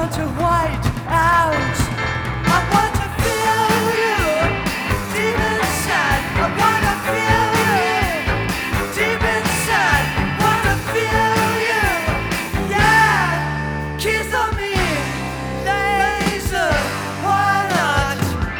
want to white out. I want to feel you deep inside. I want to feel you deep inside. Wanna feel you, yeah. Kiss on me, laser. Why not?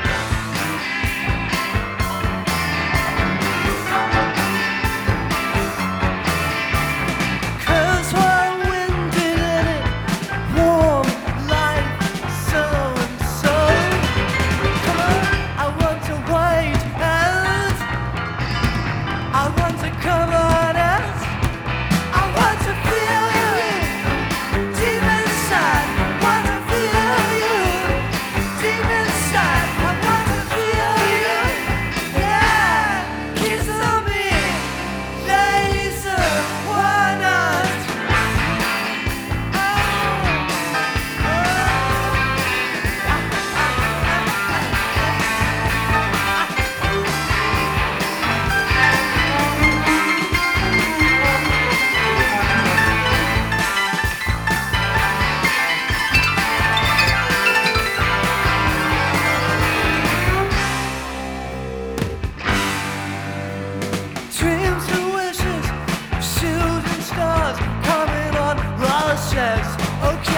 Cause we're winded in it, warm like so and so. Come on, I want to wait out. I want to come on out. I want to feel you deep inside. Want to feel you deep inside. I want to feel you, yeah. Kiss on me, laser. Why not? Dreams and wishes, shooting stars coming on rushes. Okay.